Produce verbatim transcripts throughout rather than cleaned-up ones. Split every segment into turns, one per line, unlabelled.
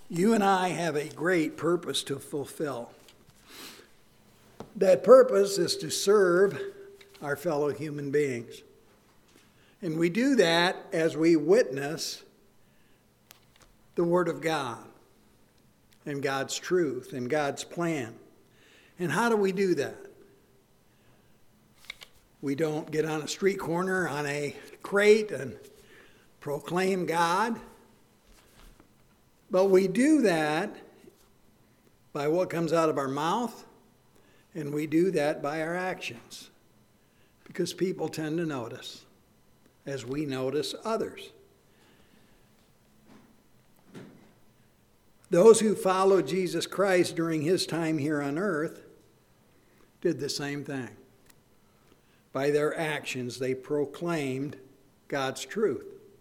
You and I have a great purpose to fulfill. That purpose is to serve our fellow human beings. And we do that as we witness the Word of God and God's truth and God's plan. And how do we do that? We don't get on a street corner on a crate and proclaim God. But we do that by what comes out of our mouth, and we do that by our actions. Because people tend to notice as we notice others. Those who followed Jesus Christ during his time here on earth did the same thing. By their actions, they proclaimed God's truth.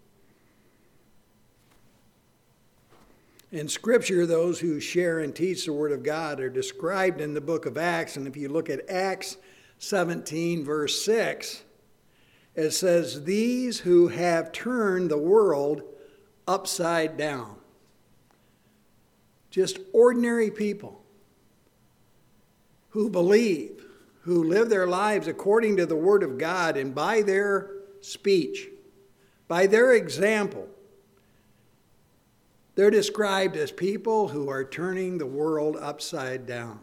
In Scripture, those who share and teach the Word of God are described in the book of Acts. And if you look at Acts seventeen, verse six, it says, "These who have turned the world upside down." Just ordinary people who believe, who live their lives according to the Word of God, and by their speech, by their example, they're described as people who are turning the world upside down.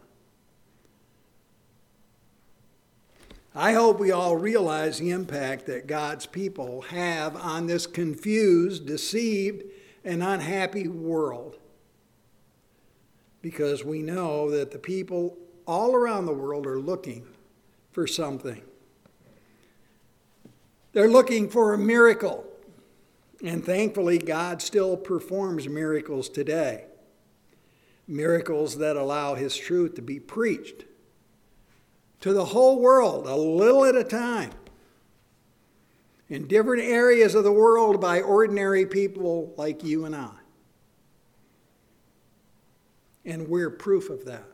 I hope we all realize the impact that God's people have on this confused, deceived, and unhappy world. Because we know that the people all around the world are looking for something. They're looking for a miracle. And thankfully, God still performs miracles today. Miracles that allow his truth to be preached to the whole world, a little at a time, in different areas of the world by ordinary people like you and I. And we're proof of that.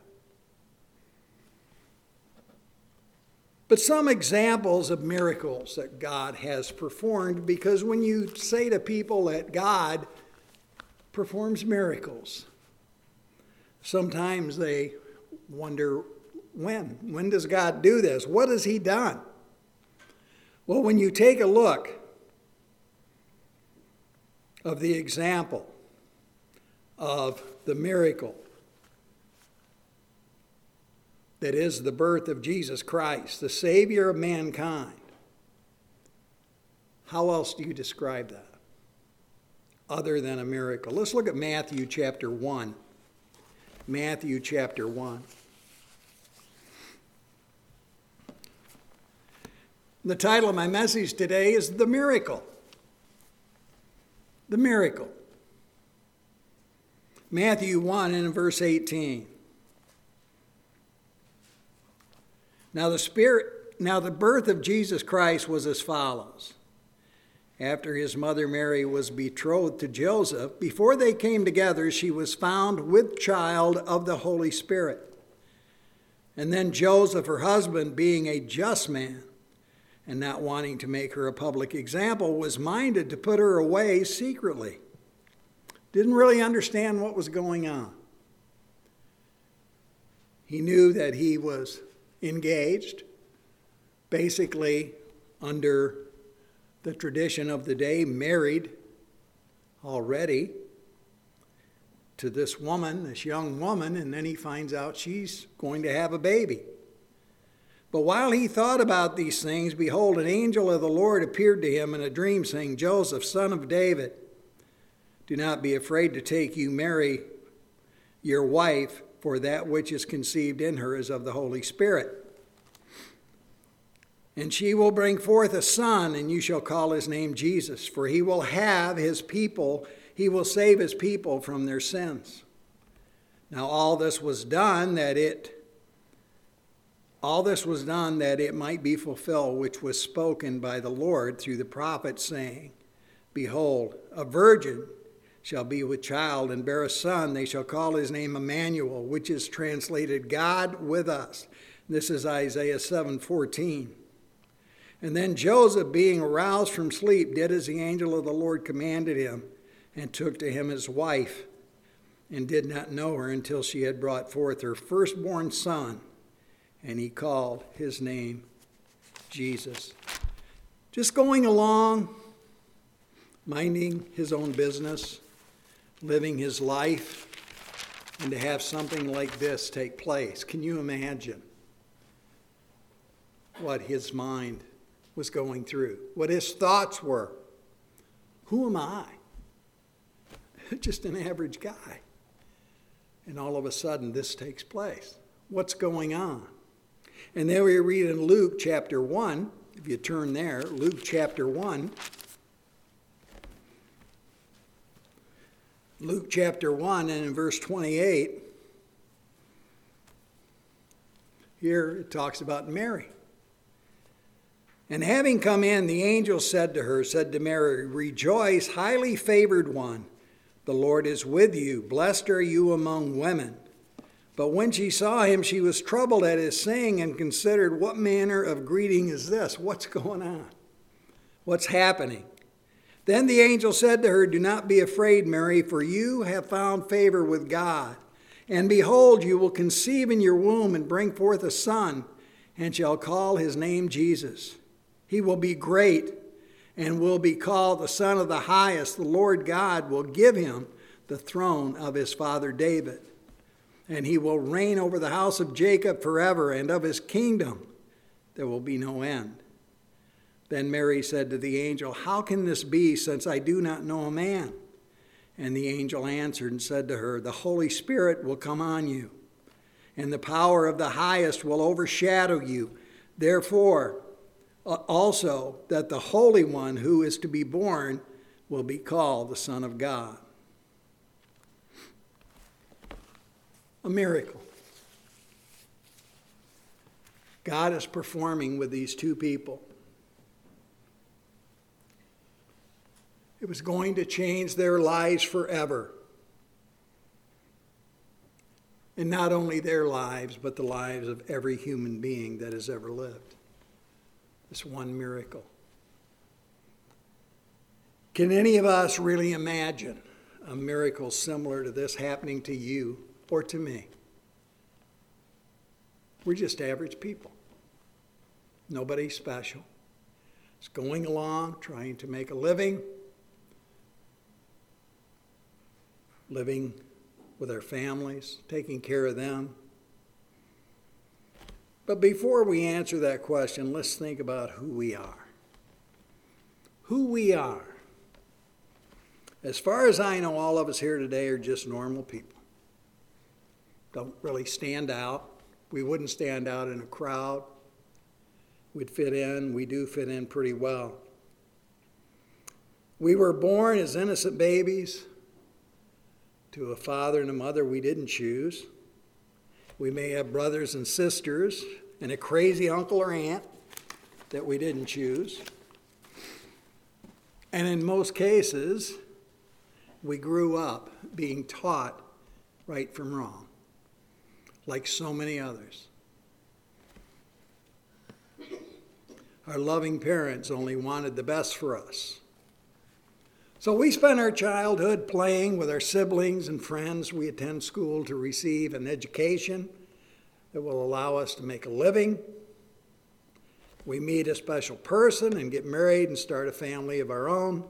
But some examples of miracles that God has performed, because when you say to people that God performs miracles, sometimes they wonder, when? When does God do this? What has he done? Well, when you take a look of the example of the miracle that is the birth of Jesus Christ, the Savior of mankind, how else do you describe that other than a miracle? Let's look at Matthew chapter one. Matthew chapter one. The title of my message today is The Miracle. The Miracle. Matthew one and verse eighteen. Now the Spirit, now the birth of Jesus Christ was as follows. After his mother Mary was betrothed to Joseph, before they came together, she was found with child of the Holy Spirit. And then Joseph, her husband, being a just man, and not wanting to make her a public example, was minded to put her away secretly. Didn't really understand what was going on. He knew that he was engaged, basically under the tradition of the day, married already to this woman, this young woman, and then he finds out she's going to have a baby. But while he thought about these things, behold, an angel of the Lord appeared to him in a dream, saying, "Joseph, son of David, do not be afraid to take you Mary, your wife, for that which is conceived in her is of the Holy Spirit. And she will bring forth a son, and you shall call his name Jesus, for he will have his people, he will save his people from their sins." Now all this was done that it, all this was done that it might be fulfilled, which was spoken by the Lord through the prophet, saying, "Behold, a virgin shall be with child and bear a son. They shall call his name Emmanuel," which is translated God with us. This is Isaiah seven fourteen. And then Joseph, being aroused from sleep, did as the angel of the Lord commanded him, and took to him his wife, and did not know her until she had brought forth her firstborn son, and he called his name Jesus. Just going along, minding his own business, living his life, and to have something like this take place. Can you imagine what his mind was going through, what his thoughts were? Who am I? Just an average guy. And all of a sudden this takes place. What's going on? And then we read in Luke chapter one, if you turn there, Luke chapter one. Luke chapter one and in verse twenty-eight, here it talks about Mary. And having come in, the angel said to her, said to Mary, "Rejoice, highly favored one. The Lord is with you. Blessed are you among women." But when she saw him, she was troubled at his saying and considered, what manner of greeting is this? What's going on? What's happening? Then the angel said to her, "Do not be afraid, Mary, for you have found favor with God. And behold, you will conceive in your womb and bring forth a son, and shall call his name Jesus. He will be great and will be called the Son of the Highest. The Lord God will give him the throne of his father David. And he will reign over the house of Jacob forever, and of his kingdom there will be no end." Then Mary said to the angel, "How can this be, since I do not know a man?" And the angel answered and said to her, "The Holy Spirit will come on you, and the power of the Highest will overshadow you. Therefore, also that the Holy One who is to be born will be called the Son of God." A miracle God is performing with these two people. It was going to change their lives forever. And not only their lives, but the lives of every human being that has ever lived. This one miracle. Can any of us really imagine a miracle similar to this happening to you or to me? We're just average people. Nobody special. Just going along, trying to make a living, living with our families, taking care of them. But before we answer that question, let's think about who we are. Who we are. As far as I know, all of us here today are just normal people. Don't really stand out. We wouldn't stand out in a crowd. We'd fit in. We do fit in pretty well. We were born as innocent babies to a father and a mother we didn't choose. We may have brothers and sisters and a crazy uncle or aunt that we didn't choose. And in most cases, we grew up being taught right from wrong, like so many others. Our loving parents only wanted the best for us. So we spent our childhood playing with our siblings and friends. We attend school to receive an education that will allow us to make a living. We meet a special person and get married and start a family of our own.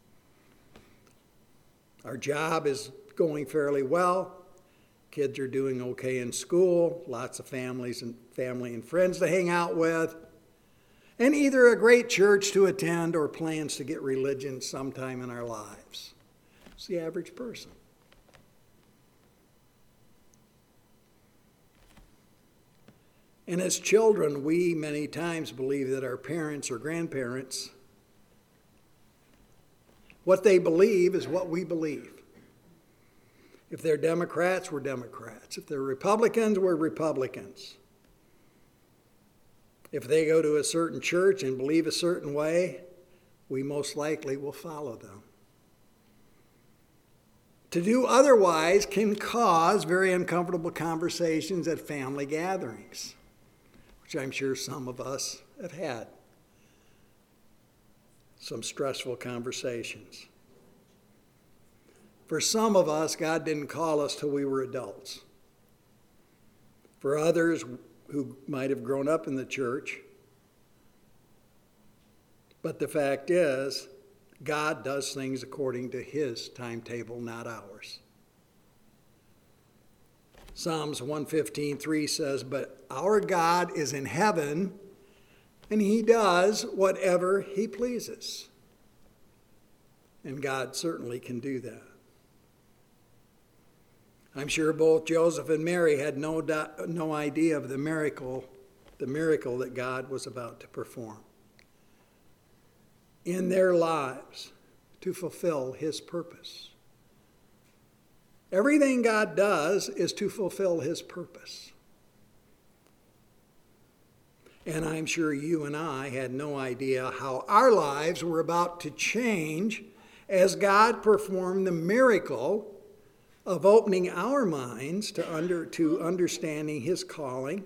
Our job is going fairly well. Kids are doing okay in school. Lots of families and family and friends to hang out with. And either a great church to attend or plans to get religion sometime in our lives. It's the average person. And as children, we many times believe that our parents or grandparents, what they believe is what we believe. If they're Democrats, we're Democrats. If they're Republicans, we're Republicans. If they go to a certain church and believe a certain way, we most likely will follow them. To do otherwise can cause very uncomfortable conversations at family gatherings, which I'm sure some of us have had. Some stressful conversations. For some of us, God didn't call us till we were adults. For others who might have grown up in the church. But the fact is, God does things according to his timetable, not ours. Psalms one fifteen three says, "But our God is in heaven, and he does whatever he pleases." And God certainly can do that. I'm sure both Joseph and Mary had no, no idea of the miracle, the miracle that God was about to perform in their lives to fulfill his purpose. Everything God does is to fulfill his purpose. And I'm sure you and I had no idea how our lives were about to change as God performed the miracle of opening our minds to, under, to understanding his calling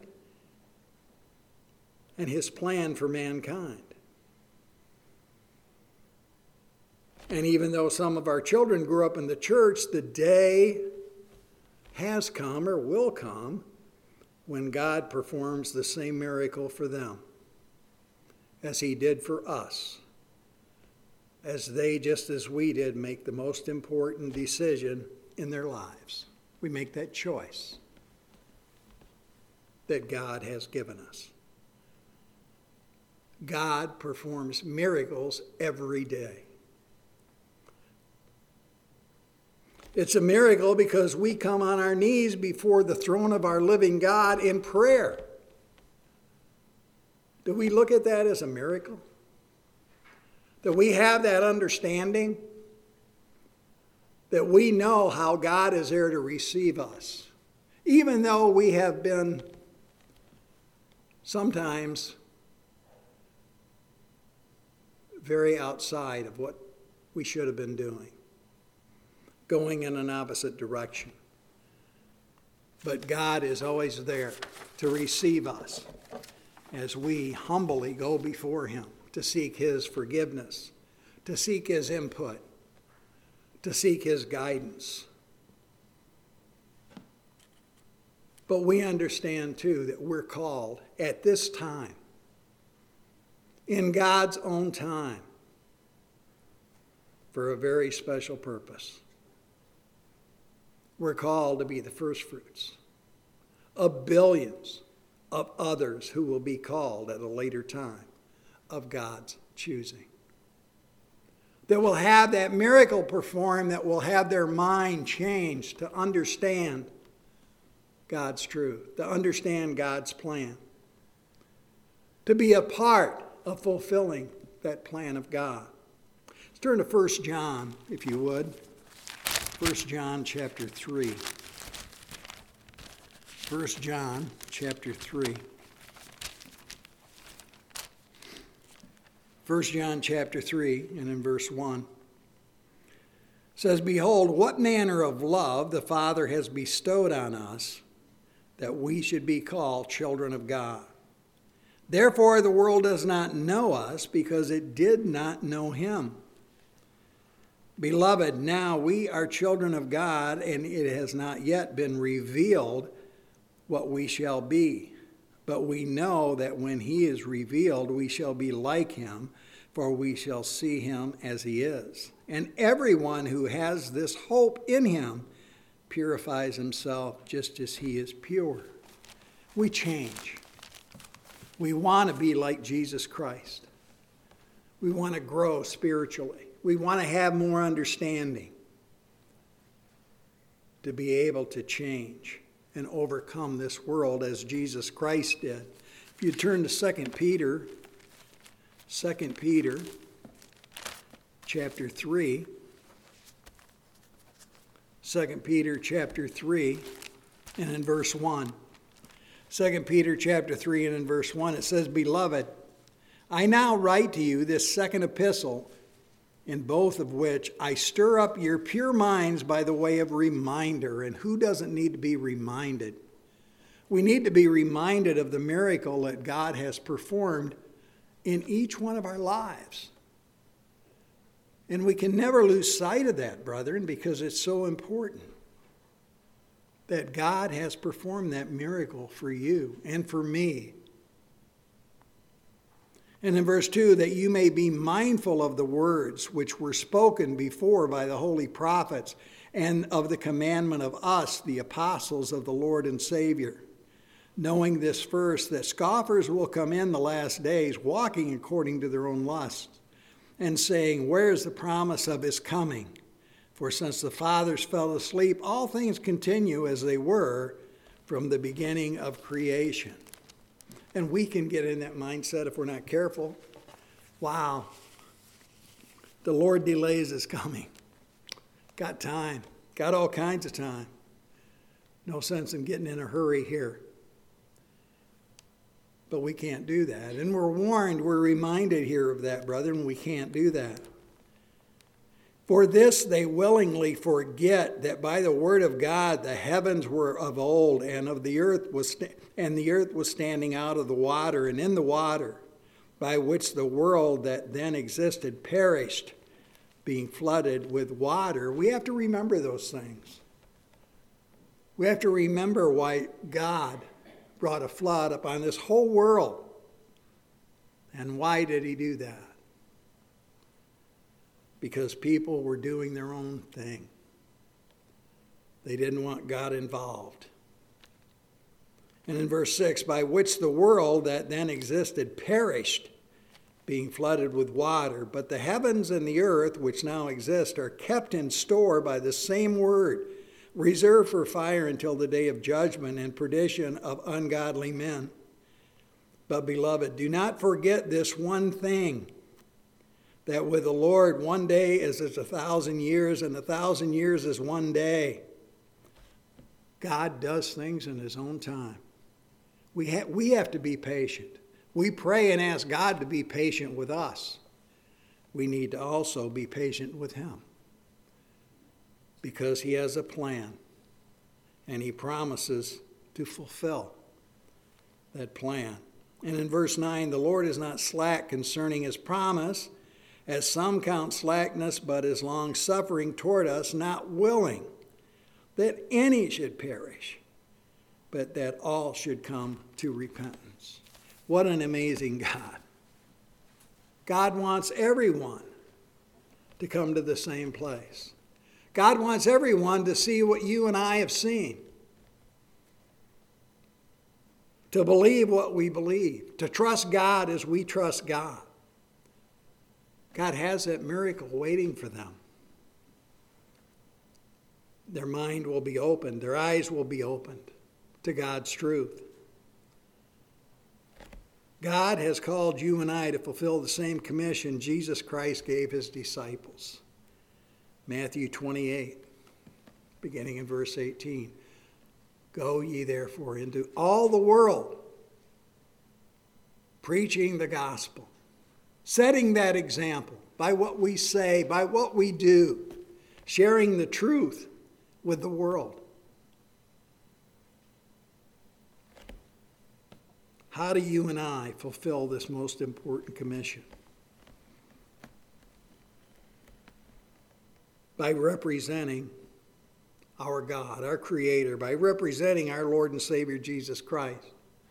and his plan for mankind. And even though some of our children grew up in the church, the day has come or will come when God performs the same miracle for them as he did for us, as they, just as we did, make the most important decision in their lives. We make that choice that God has given us. God performs miracles every day. It's a miracle because we come on our knees before the throne of our living God in prayer. Do we look at that as a miracle? That we have that understanding? That we know how God is there to receive us, even though we have been sometimes very outside of what we should have been doing, going in an opposite direction. But God is always there to receive us as we humbly go before him to seek his forgiveness, to seek his input, to seek his guidance. But we understand too that we're called at this time, in God's own time, for a very special purpose. We're called to be the first fruits of billions of others who will be called at a later time of God's choosing. That will have that miracle performed, that will have their mind changed to understand God's truth, to understand God's plan, to be a part of fulfilling that plan of God. Let's turn to First John, if you would. First John chapter three. First John chapter three. First John chapter three, and in verse one, says, "Behold, what manner of love the Father has bestowed on us, that we should be called children of God. Therefore the world does not know us, because it did not know him. Beloved, now we are children of God, and it has not yet been revealed what we shall be. But we know that when he is revealed, we shall be like him, for we shall see him as he is. And everyone who has this hope in him purifies himself just as he is pure." We change. We want to be like Jesus Christ. We want to grow spiritually. We want to have more understanding to be able to change and overcome this world as Jesus Christ did. If you turn to Second Peter, Second Peter chapter three, Second Peter chapter three, and in verse one. Second Peter chapter three and in verse one, it says, "Beloved, I now write to you this second epistle, in both of which I stir up your pure minds by the way of reminder." And who doesn't need to be reminded? We need to be reminded of the miracle that God has performed in each one of our lives. And we can never lose sight of that, brethren, because it's so important that God has performed that miracle for you and for me. And in verse two, that you may be mindful of the words which were spoken before by the holy prophets, and of the commandment of us, the apostles of the Lord and Savior. Knowing this first, that scoffers will come in the last days, walking according to their own lusts, and saying, where is the promise of his coming? For since the fathers fell asleep, all things continue as they were from the beginning of creation. And we can get in that mindset if we're not careful. Wow, the Lord delays his coming. Got time, got all kinds of time. No sense in getting in a hurry here. But we can't do that. And we're warned, we're reminded here of that, brethren. We can't do that. For this they willingly forget that by the word of God the heavens were of old, and of the earth was sta- and the earth was standing out of the water and in the water, by which the world that then existed perished, being flooded with water. We have to remember those things. We have to remember why God brought a flood upon this whole world. And why did he do that? Because people were doing their own thing. They didn't want God involved. And in verse six, by which the world that then existed perished, being flooded with water. But the heavens and the earth, which now exist, are kept in store by the same word, reserved for fire until the day of judgment and perdition of ungodly men. But, beloved, do not forget this one thing, that with the Lord one day is as a thousand years, and a thousand years is one day. God does things in his own time. We, ha- we have to be patient. We pray and ask God to be patient with us. We need to also be patient with him, because he has a plan, and he promises to fulfill that plan. And in verse nine, the Lord is not slack concerning his promise, as some count slackness, but is long-suffering toward us, not willing that any should perish, but that all should come to repentance. What an amazing God. God wants everyone to come to the same place. God wants everyone to see what you and I have seen, to believe what we believe, to trust God as we trust God. God has that miracle waiting for them. Their mind will be opened, their eyes will be opened to God's truth. God has called you and I to fulfill the same commission Jesus Christ gave his disciples. Matthew twenty-eight, beginning in verse eighteen. Go ye therefore into all the world, preaching the gospel, setting that example by what we say, by what we do, sharing the truth with the world. How do you and I fulfill this most important commission? By representing our God, our Creator, by representing our Lord and Savior Jesus Christ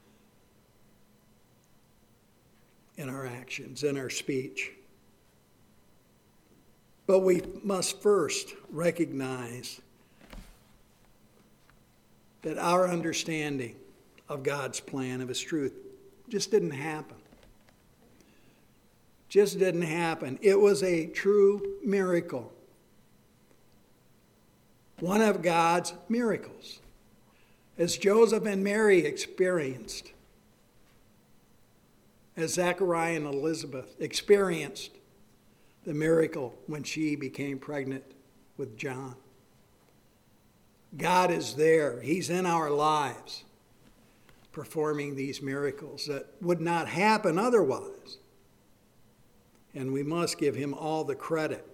in our actions, in our speech. But we must first recognize that our understanding of God's plan, of his truth, just didn't happen. Just didn't happen. It was a true miracle. One of God's miracles, as Joseph and Mary experienced, as Zechariah and Elizabeth experienced the miracle when she became pregnant with John. God is there. He's in our lives, performing these miracles that would not happen otherwise. And we must give him all the credit,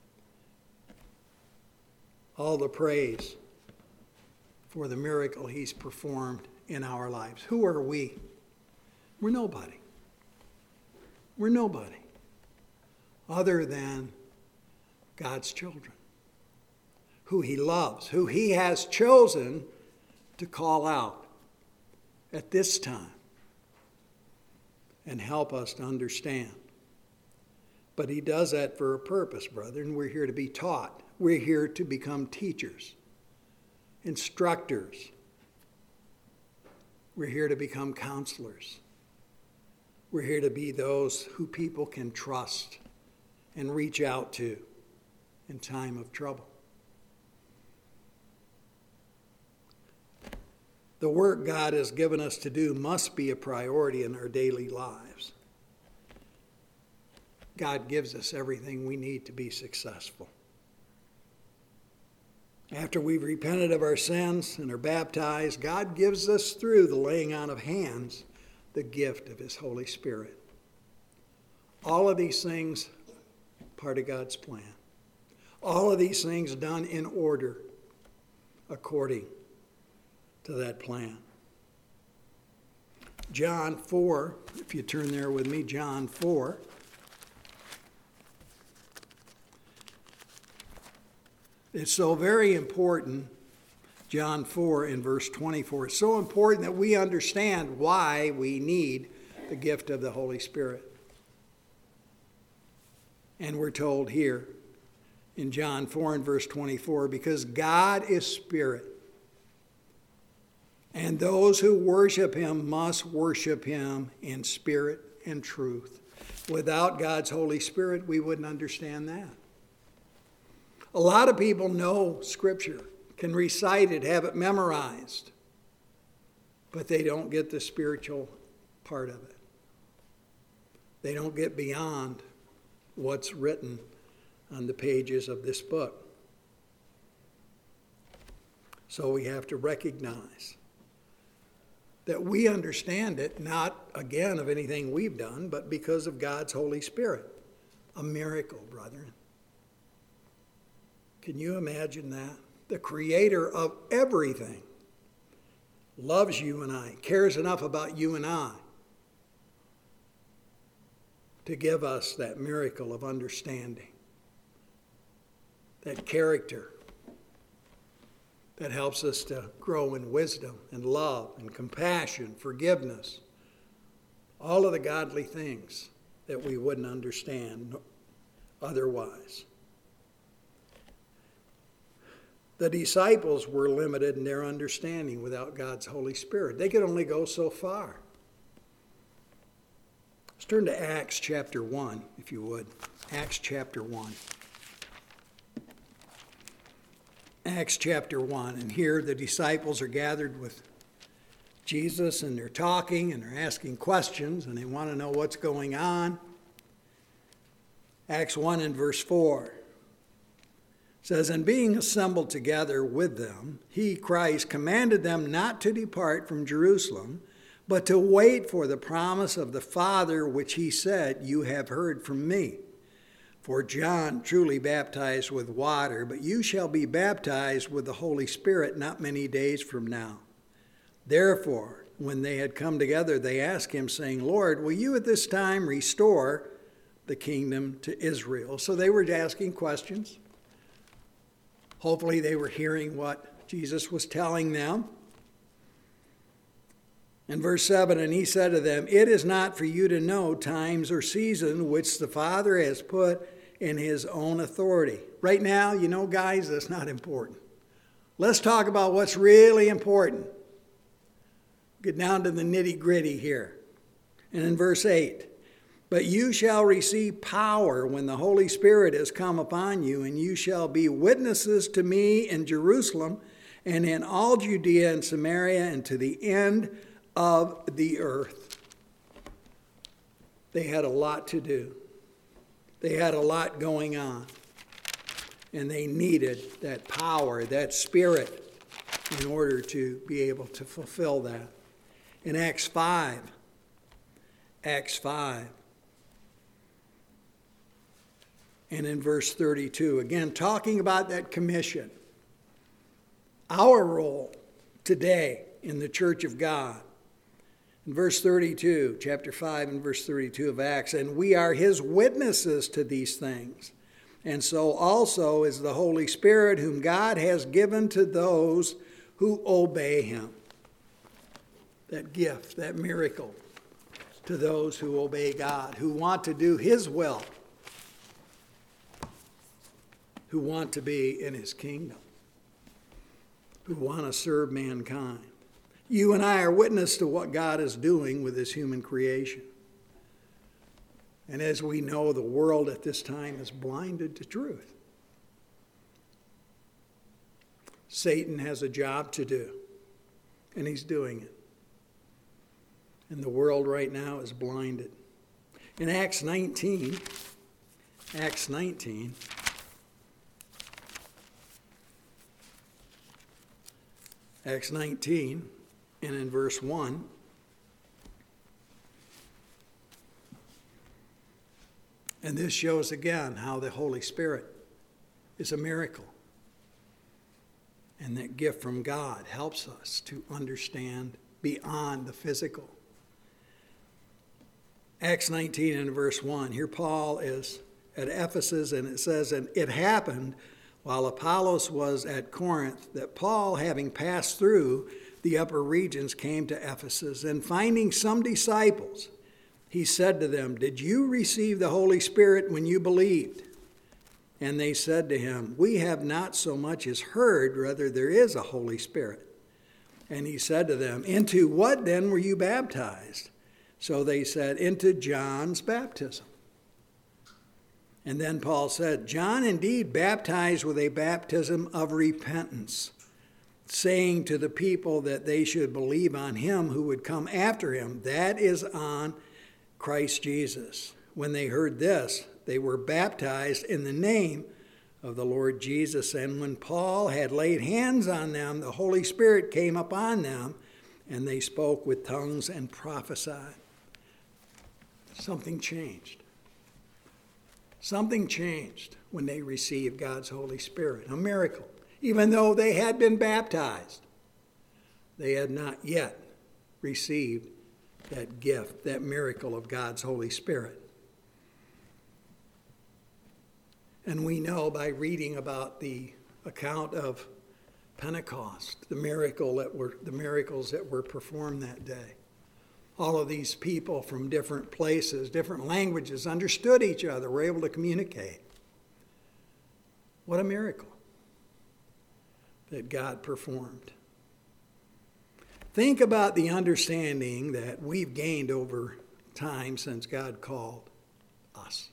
all the praise for the miracle he's performed in our lives. Who are we? We're nobody. We're nobody other than God's children, who he loves, who he has chosen to call out at this time and help us to understand. But he does that for a purpose, brethren. We're here to be taught. We're here to become teachers, instructors. We're here to become counselors. We're here to be those who people can trust and reach out to in time of trouble. The work God has given us to do must be a priority in our daily lives. God gives us everything we need to be successful. After we've repented of our sins and are baptized, God gives us, through the laying on of hands, the gift of his Holy Spirit. All of these things, part of God's plan. All of these things done in order, according to that plan. John four, if you turn there with me, John four. It's so very important, John four in verse twenty-four. It's so important that we understand why we need the gift of the Holy Spirit. And we're told here in John four and verse twenty-four, because God is spirit, and those who worship him must worship him in spirit and truth. Without God's Holy Spirit, we wouldn't understand that. A lot of people know Scripture, can recite it, have it memorized, but they don't get the spiritual part of it. They don't get beyond what's written on the pages of this book. So we have to recognize that we understand it, not, again, of anything we've done, but because of God's Holy Spirit. A miracle, brethren. Can you imagine that? The creator of everything loves you and I, cares enough about you and I to give us that miracle of understanding, that character that helps us to grow in wisdom and love and compassion, forgiveness, all of the godly things that we wouldn't understand otherwise. The disciples were limited in their understanding without God's Holy Spirit. They could only go so far. Let's turn to Acts chapter one, if you would. Acts chapter one. Acts chapter one. And here the disciples are gathered with Jesus, and they're talking and they're asking questions, and they want to know what's going on. Acts one and verse four. Says, and being assembled together with them, he, Christ, commanded them not to depart from Jerusalem, but to wait for the promise of the Father, which he said, you have heard from me. For John truly baptized with water, but you shall be baptized with the Holy Spirit not many days from now. Therefore, when they had come together, they asked him, saying, Lord, will you at this time restore the kingdom to Israel? So they were asking questions. Hopefully they were hearing what Jesus was telling them. In verse seven, and he said to them, it is not for you to know times or seasons which the Father has put in his own authority. Right now, you know, guys, that's not important. Let's talk about what's really important. Get down to the nitty-gritty here. And in verse eight, but you shall receive power when the Holy Spirit has come upon you, and you shall be witnesses to me in Jerusalem and in all Judea and Samaria and to the end of the earth. They had a lot to do. They had a lot going on. And they needed that power, that spirit, in order to be able to fulfill that. In Acts five, Acts five, and in verse thirty-two, again, talking about that commission. Our role today in the church of God. In verse thirty-two, chapter five and verse thirty-two of Acts, and we are his witnesses to these things. And so also is the Holy Spirit, whom God has given to those who obey him. That gift, that miracle to those who obey God, who want to do his will, who want to be in his kingdom, who want to serve mankind. You and I are witness to what God is doing with his human creation. And as we know, the world at this time is blinded to truth. Satan has a job to do, and he's doing it. And the world right now is blinded. In Acts nineteen, Acts nineteen, Acts nineteen, and in verse one, and this shows again how the Holy Spirit is a miracle. And that gift from God helps us to understand beyond the physical. Acts nineteen and verse one, here Paul is at Ephesus, and it says, and it happened while Apollos was at Corinth that Paul, having passed through the upper regions, came to Ephesus, and finding some disciples, he said to them, did you receive the Holy Spirit when you believed? And they said to him, we have not so much as heard, rather there is a Holy Spirit. And he said to them, into what then were you baptized? So they said, into John's baptism. And then Paul said, John indeed baptized with a baptism of repentance, saying to the people that they should believe on him who would come after him, that is on Christ Jesus. When they heard this, they were baptized in the name of the Lord Jesus. And when Paul had laid hands on them, the Holy Spirit came upon them, and they spoke with tongues and prophesied. Something changed. Something changed when they received God's Holy Spirit. A miracle. Even though they had been baptized, they had not yet received that gift, that miracle of God's Holy Spirit. And we know by reading about the account of Pentecost, the miracle that were the miracles that were performed that day. All of these people from different places, different languages, understood each other, were able to communicate. What a miracle that God performed. Think about the understanding that we've gained over time since God called us.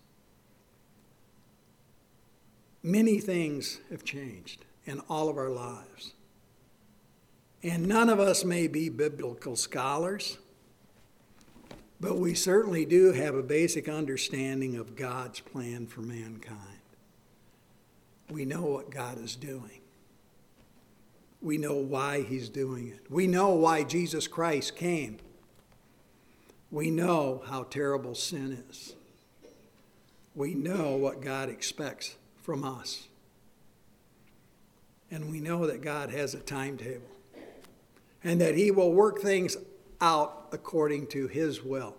Many things have changed in all of our lives. And none of us may be biblical scholars, but we certainly do have a basic understanding of God's plan for mankind. We know what God is doing. We know why he's doing it. We know why Jesus Christ came. We know how terrible sin is. We know what God expects from us. And we know that God has a timetable and that he will work things out according to his will.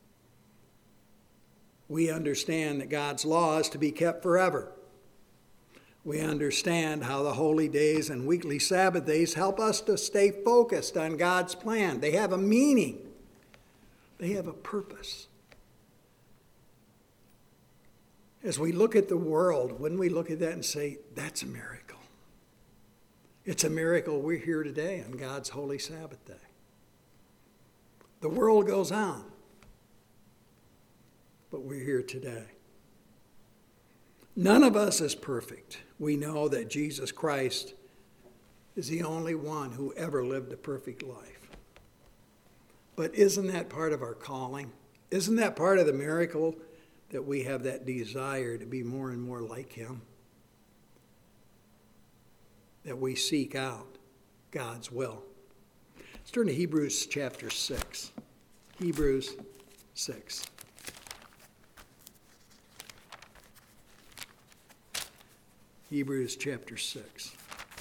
We understand that God's law is to be kept forever. We understand how the holy days and weekly Sabbath days help us to stay focused on God's plan. They have a meaning. They have a purpose. As we look at the world, wouldn't we look at that and say, that's a miracle? It's a miracle we're here today on God's holy Sabbath day. The world goes on, but we're here today. None of us is perfect. We know that Jesus Christ is the only one who ever lived a perfect life. But isn't that part of our calling? Isn't that part of the miracle that we have that desire to be more and more like him? That we seek out God's will. Let's turn to Hebrews chapter six. Hebrews six. Hebrews chapter six.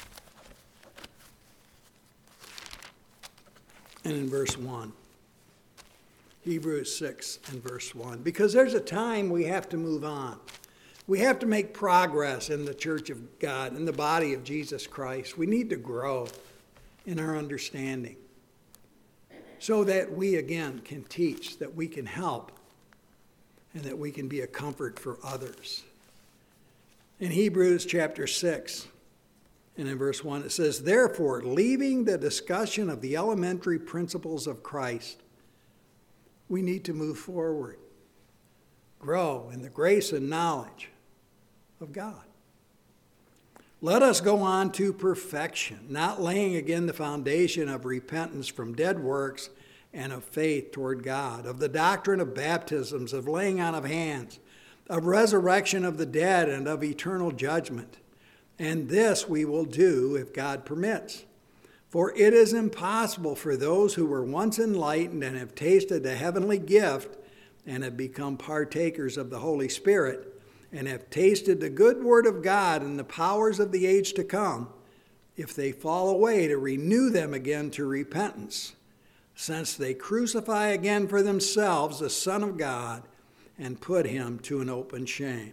And in verse one. Hebrews six and verse one. Because there's a time we have to move on. We have to make progress in the church of God, in the body of Jesus Christ. We need to grow in our understanding so that we, again, can teach, that we can help, and that we can be a comfort for others. In Hebrews chapter six, and in verse one, it says, "Therefore, leaving the discussion of the elementary principles of Christ, we need to move forward, grow in the grace and knowledge of God. Let us go on to perfection, not laying again the foundation of repentance from dead works and of faith toward God, of the doctrine of baptisms, of laying on of hands, of resurrection of the dead, and of eternal judgment. And this we will do if God permits. For it is impossible for those who were once enlightened and have tasted the heavenly gift and have become partakers of the Holy Spirit, and have tasted the good word of God and the powers of the age to come, if they fall away, to renew them again to repentance, since they crucify again for themselves the Son of God and put him to an open shame."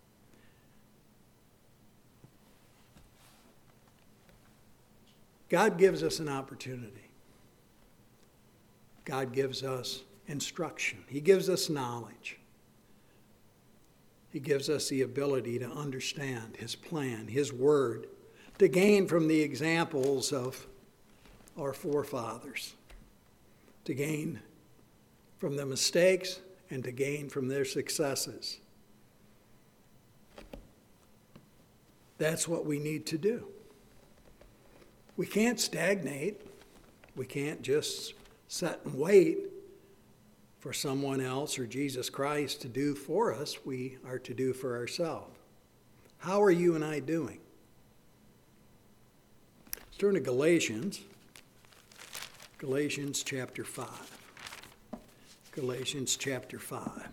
God gives us an opportunity. God gives us instruction. He gives us knowledge. He gives us the ability to understand his plan, his word, to gain from the examples of our forefathers, to gain from the mistakes and to gain from their successes. That's what we need to do. We can't stagnate. We can't just sit and wait for someone else or Jesus Christ to do for us. We are to do for ourselves. How are you and I doing? Let's turn to Galatians. Galatians chapter five. Galatians chapter five.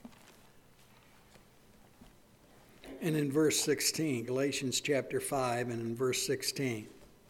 And in verse sixteen, Galatians chapter five and in verse sixteen.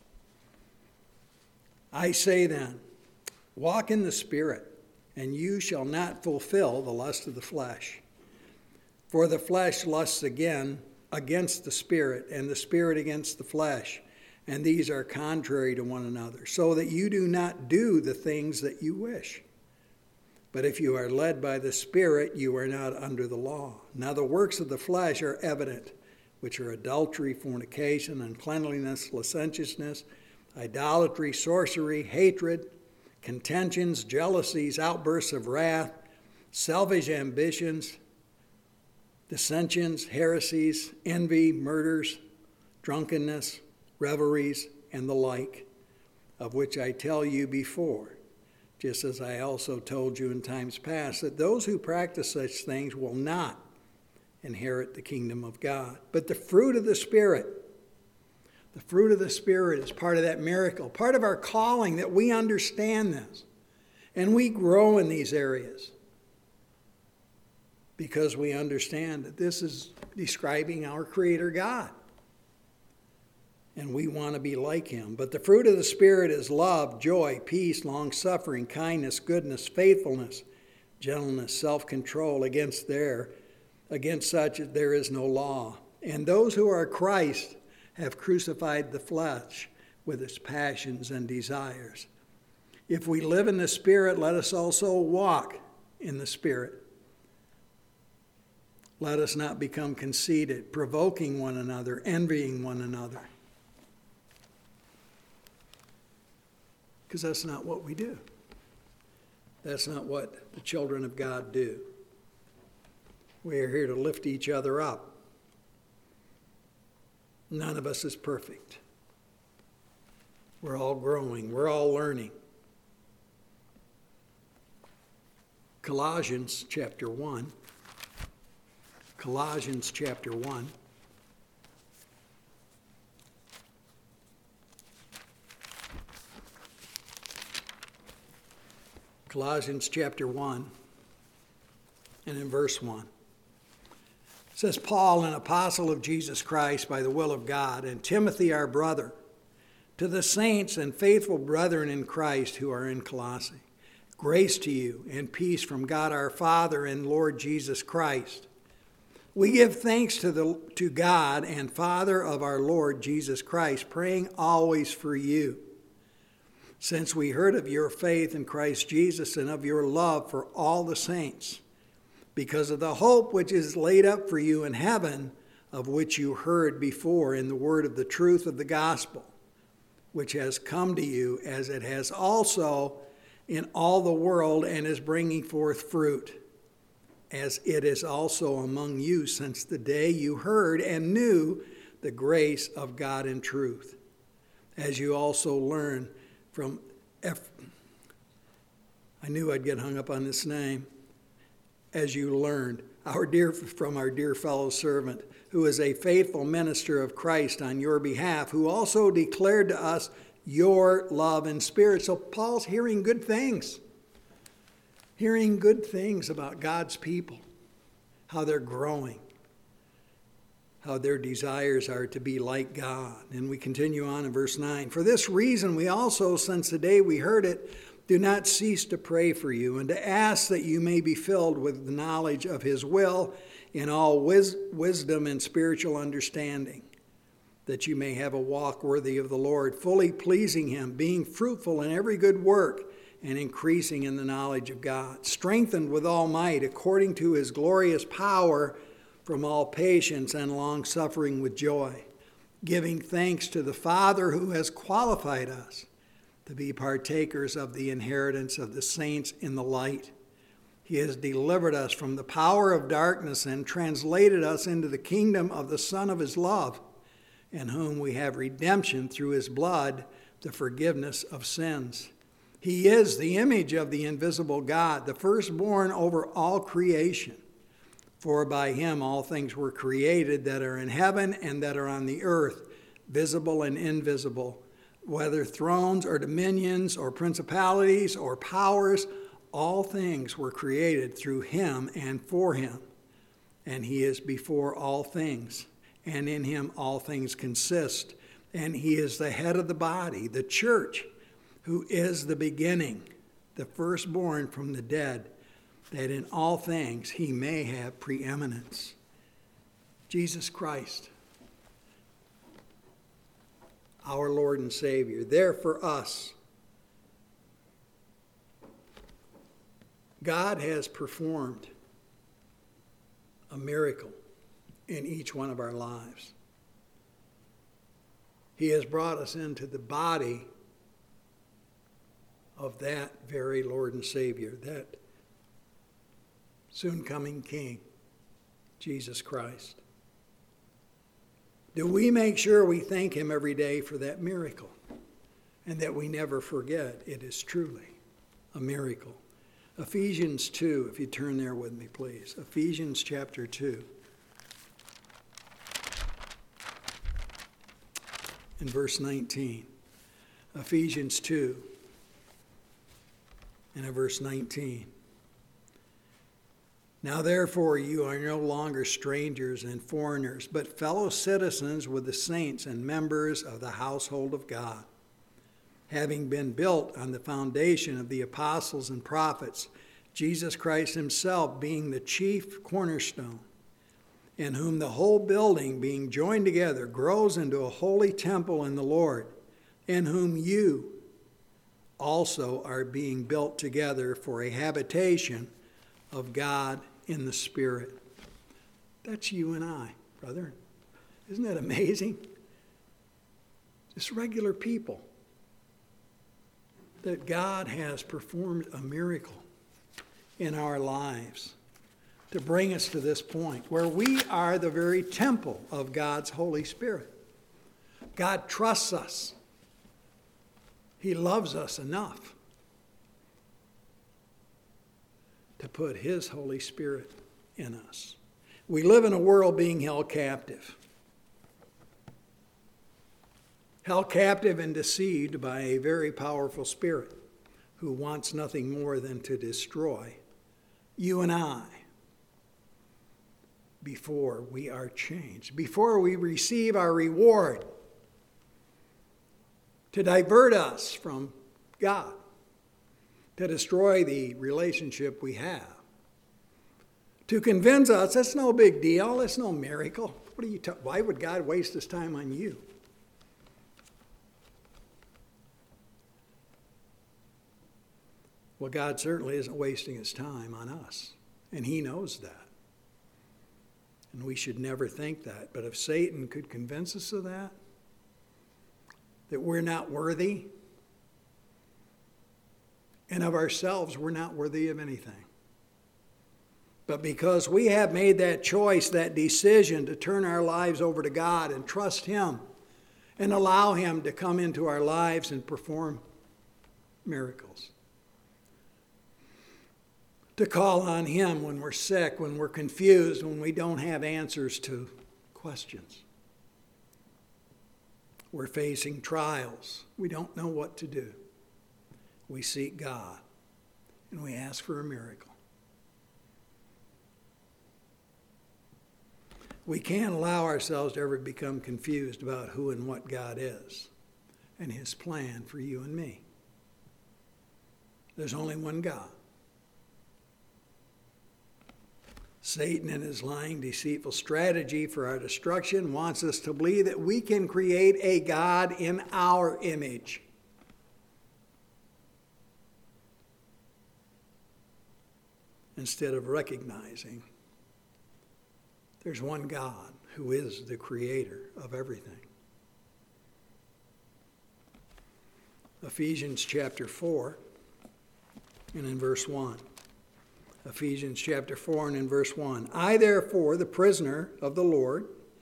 "I say then, walk in the Spirit, and you shall not fulfill the lust of the flesh. For the flesh lusts again against the Spirit, and the Spirit against the flesh, and these are contrary to one another, so that you do not do the things that you wish. But if you are led by the Spirit, you are not under the law. Now the works of the flesh are evident, which are adultery, fornication, uncleanliness, licentiousness, idolatry, sorcery, hatred, contentions, jealousies, outbursts of wrath, selfish ambitions, dissensions, heresies, envy, murders, drunkenness, revelries, and the like, of which I tell you before, just as I also told you in times past, that those who practice such things will not inherit the kingdom of God. But the fruit of the Spirit, the fruit of the Spirit is part of that miracle, part of our calling, that we understand this. And we grow in these areas because we understand that this is describing our Creator God. And we want to be like him. But the fruit of the Spirit is love, joy, peace, long-suffering, kindness, goodness, faithfulness, gentleness, self-control. Against there, against such there is no law. And those who are Christ have crucified the flesh with its passions and desires. If we live in the Spirit, let us also walk in the Spirit. Let us not become conceited, provoking one another, envying one another. Because that's not what we do. That's not what the children of God do. We are here to lift each other up. None of us is perfect. We're all growing. We're all learning. Colossians chapter one. Colossians chapter one. Colossians chapter one, and in verse one. It says, "Paul, an apostle of Jesus Christ by the will of God, and Timothy our brother, to the saints and faithful brethren in Christ who are in Colossae, grace to you and peace from God our Father and Lord Jesus Christ. We give thanks to the to God and Father of our Lord Jesus Christ, praying always for you, since we heard of your faith in Christ Jesus and of your love for all the saints, because of the hope which is laid up for you in heaven, of which you heard before in the word of the truth of the gospel, which has come to you, as it has also in all the world, and is bringing forth fruit, as it is also among you since the day you heard and knew the grace of God in truth, as you also learn from Eph- I knew I'd get hung up on this name. As you learned, our dear from our dear fellow servant, who is a faithful minister of Christ on your behalf, who also declared to us your love and spirit. So Paul's hearing good things. Hearing good things about God's people, how they're growing, how their desires are to be like God. And we continue on in verse nine. For this reason, we also, since the day we heard it, do not cease to pray for you and to ask that you may be filled with the knowledge of his will in all wis- wisdom and spiritual understanding, that you may have a walk worthy of the Lord, fully pleasing him, being fruitful in every good work, and increasing in the knowledge of God, strengthened with all might according to his glorious power, from all patience and long-suffering with joy, giving thanks to the Father who has qualified us to be partakers of the inheritance of the saints in the light. He has delivered us from the power of darkness and translated us into the kingdom of the Son of his love, in whom we have redemption through his blood, the forgiveness of sins. He is the image of the invisible God, the firstborn over all creation. For by him all things were created that are in heaven and that are on the earth, visible and invisible, whether thrones or dominions or principalities or powers, all things were created through him and for him. And he is before all things, and in him all things consist. And he is the head of the body, the church, who is the beginning, the firstborn from the dead, that in all things he may have preeminence. Jesus Christ, our Lord and Savior, there for us. God has performed a miracle in each one of our lives. He has brought us into the body of that very Lord and Savior, that soon coming King, Jesus Christ. Do we make sure we thank him every day for that miracle, and that we never forget it is truly a miracle? Ephesians two, if you turn there with me, please. Ephesians chapter two. In verse nineteen. Ephesians two. And in verse nineteen. Now therefore you are no longer strangers and foreigners, but fellow citizens with the saints and members of the household of God, having been built on the foundation of the apostles and prophets, Jesus Christ himself being the chief cornerstone, in whom the whole building being joined together grows into a holy temple in the Lord, in whom you also are being built together for a habitation of God in the Spirit. That's you and I, brother. Isn't that amazing? Just regular people. That God has performed a miracle in our lives to bring us to this point where we are the very temple of God's Holy Spirit. God trusts us. He loves us enough to put his Holy Spirit in us. We live in a world being held captive. Held captive and deceived by a very powerful spirit who wants nothing more than to destroy you and I before we are changed, before we receive our reward, to divert us from God, to destroy the relationship we have, To convince us, that's no big deal. That's no miracle. What are you ta- Why would God waste his time on you? Well, God certainly isn't wasting his time on us, and he knows that. And we should never think that. But if Satan could convince us of that, that we're not worthy, and of ourselves, we're not worthy of anything. But because we have made that choice, that decision to turn our lives over to God and trust him and allow him to come into our lives and perform miracles. To call on him when we're sick, when we're confused, when we don't have answers to questions. We're facing trials. We don't know what to do. We seek God and we ask for a miracle. We can't allow ourselves to ever become confused about who and what God is and his plan for you and me. There's only one God. Satan, in his lying, deceitful strategy for our destruction, wants us to believe that we can create a God in our image. Instead of recognizing there's one God who is the creator of everything. Ephesians chapter four and in verse one. Ephesians chapter four and in verse one. I therefore, the prisoner of the Lord,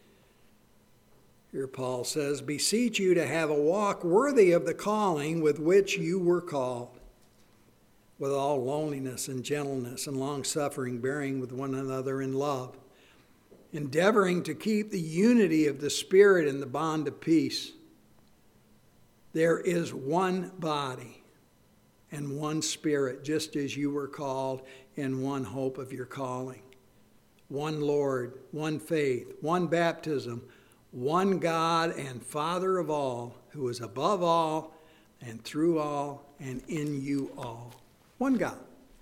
here Paul says, beseech you to have a walk worthy of the calling with which you were called, with all lowliness and gentleness and long-suffering, bearing with one another in love, endeavoring to keep the unity of the Spirit in the bond of peace. There is one body and one Spirit, just as you were called in one hope of your calling. One Lord, one faith, one baptism, one God and Father of all, who is above all and through all and in you all. One God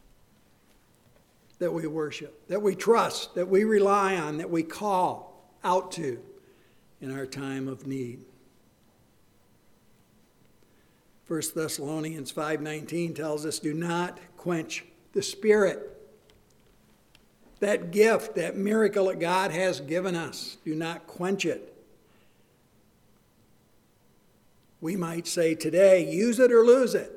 that we worship, that we trust, that we rely on, that we call out to in our time of need. First Thessalonians five nineteen tells us, do not quench the Spirit. That gift, that miracle that God has given us, do not quench it. We might say today, use it or lose it.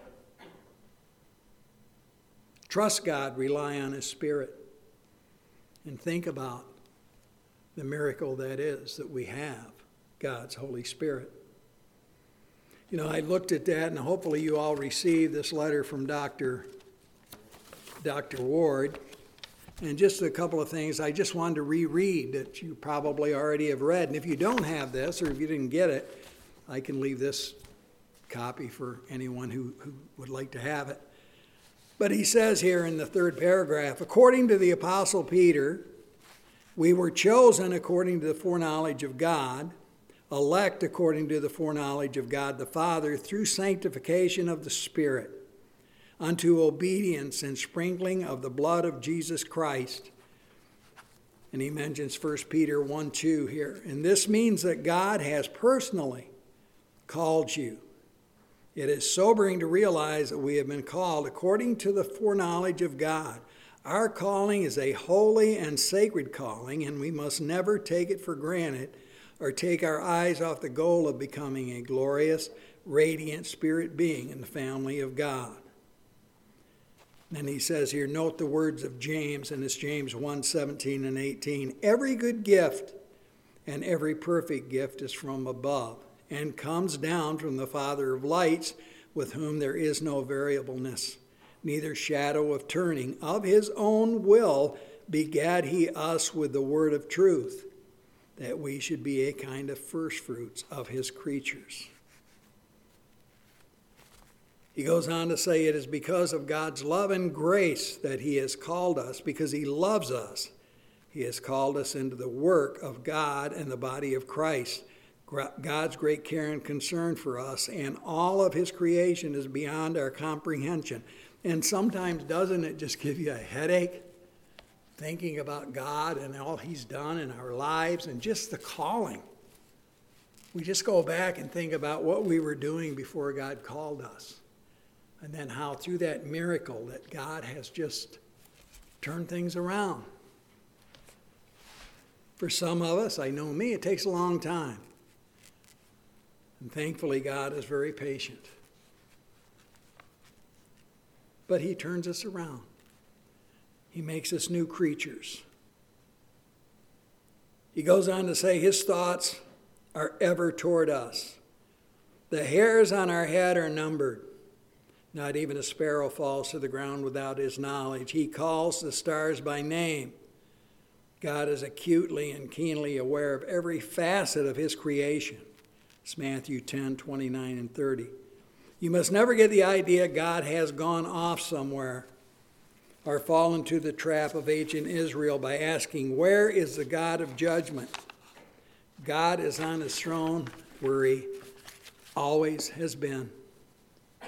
Trust God, rely on his Spirit, and think about the miracle that is that we have God's Holy Spirit. You know, I looked at that, and hopefully you all received this letter from Doctor Doctor Ward. And just a couple of things I just wanted to reread that you probably already have read. And if you don't have this, or if you didn't get it, I can leave this copy for anyone who, who would like to have it. But he says here in the third paragraph, according to the Apostle Peter, we were chosen according to the foreknowledge of God, elect according to the foreknowledge of God the Father, through sanctification of the Spirit, unto obedience and sprinkling of the blood of Jesus Christ. And he mentions First Peter one two here. And this means that God has personally called you. It is sobering to realize that we have been called according to the foreknowledge of God. Our calling is a holy and sacred calling, and we must never take it for granted or take our eyes off the goal of becoming a glorious, radiant spirit being in the family of God. And he says here, note the words of James, and it's James one seventeen and eighteen. Every good gift and every perfect gift is from above and comes down from the Father of lights, with whom there is no variableness, neither shadow of turning. Of his own will begat he us with the word of truth, that we should be a kind of firstfruits of his creatures. He goes on to say, it is because of God's love and grace that he has called us, because he loves us. He has called us into the work of God and the body of Christ. God's great care and concern for us and all of his creation is beyond our comprehension. And sometimes doesn't it just give you a headache thinking about God and all he's done in our lives and just the calling. We just go back and think about what we were doing before God called us. And then how through that miracle that God has just turned things around. For some of us, I know me, it takes a long time. And thankfully, God is very patient. But he turns us around. He makes us new creatures. He goes on to say his thoughts are ever toward us. The hairs on our head are numbered. Not even a sparrow falls to the ground without his knowledge. He calls the stars by name. God is acutely and keenly aware of every facet of his creation. It's Matthew ten, twenty-nine and thirty. You must never get the idea God has gone off somewhere or fall into the trap of ancient Israel by asking, where is the God of judgment? God is on his throne where he always has been. It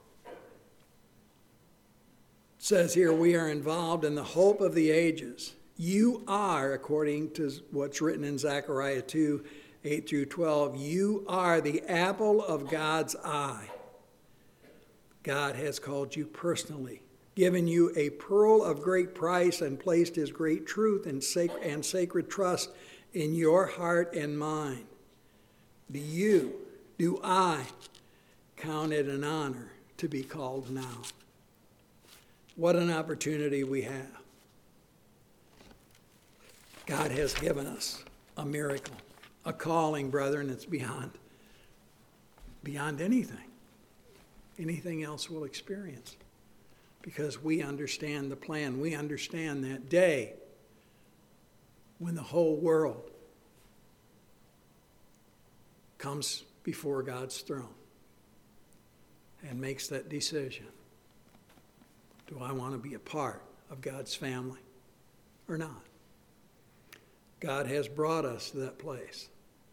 says here, we are involved in the hope of the ages. You are, according to what's written in Zechariah two, eight through twelve, you are the apple of God's eye. God has called you personally, given you a pearl of great price, and placed his great truth and sac- and sacred trust in your heart and mind. Do you, do I, count it an honor to be called now? What an opportunity we have. God has given us a miracle, a calling, brethren, that's beyond, beyond anything, anything else we'll experience. Because we understand the plan. We understand that day when the whole world comes before God's throne and makes that decision. Do I want to be a part of God's family or not? God has brought us to that place.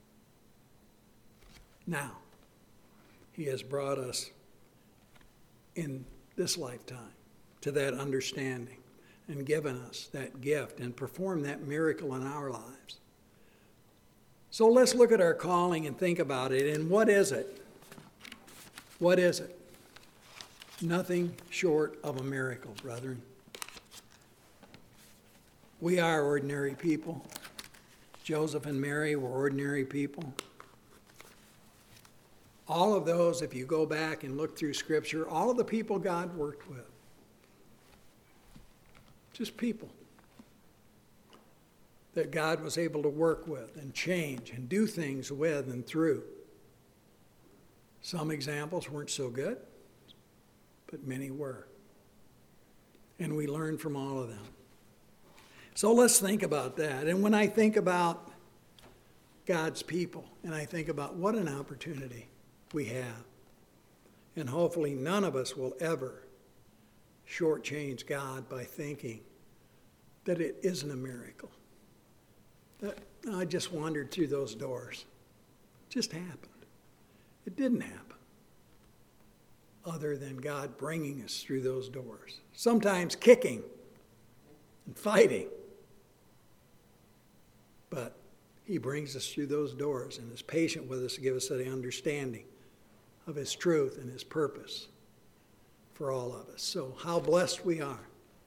Now, he has brought us in this lifetime to that understanding and given us that gift and performed that miracle in our lives. So let's look at our calling and think about it. And what is it? What is it? Nothing short of a miracle, brethren. We are ordinary people. Joseph and Mary were ordinary people. All of those, if you go back and look through Scripture, all of the people God worked with, just people that God was able to work with and change and do things with and through. Some examples weren't so good, but many were. And we learn from all of them. So let's think about that. And when I think about God's people, and I think about what an opportunity we have, and hopefully none of us will ever shortchange God by thinking that it isn't a miracle. That I just wandered through those doors. It just happened. It didn't happen. Other than God bringing us through those doors. Sometimes kicking and fighting. But he brings us through those doors and is patient with us to give us the understanding of his truth and his purpose for all of us. So how blessed we are.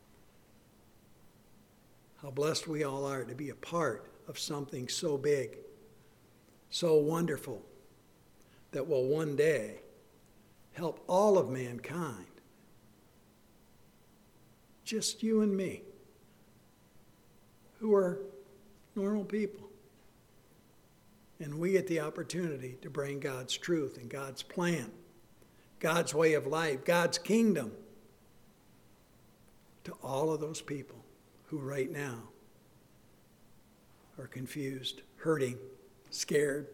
How blessed we all are to be a part of something so big, so wonderful, that will one day help all of mankind. Just you and me, who are normal people. And we get the opportunity to bring God's truth and God's plan, God's way of life, God's kingdom to all of those people who right now are confused, hurting, scared,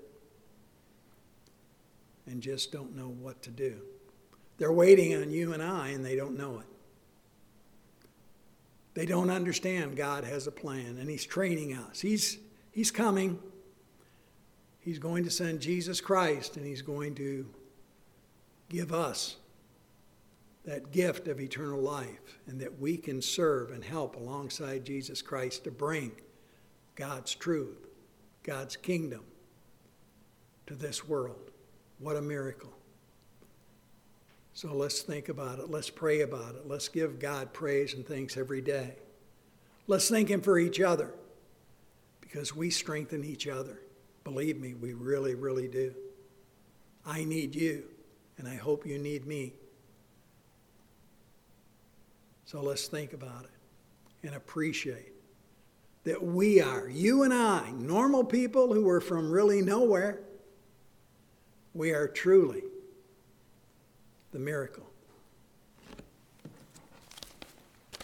and just don't know what to do. They're waiting on you and I, and they don't know it. They don't understand God has a plan, and he's training us. He's, he's coming. He's going to send Jesus Christ, and he's going to give us that gift of eternal life, and that we can serve and help alongside Jesus Christ to bring God's truth, God's kingdom to this world. What a miracle. So let's think about it. Let's pray about it. Let's give God praise and thanks every day. Let's thank him for each other, because we strengthen each other. Believe me, we really, really do. I need you, and I hope you need me. So let's think about it and appreciate that we are, you and I, normal people who are from really nowhere, we are truly the miracle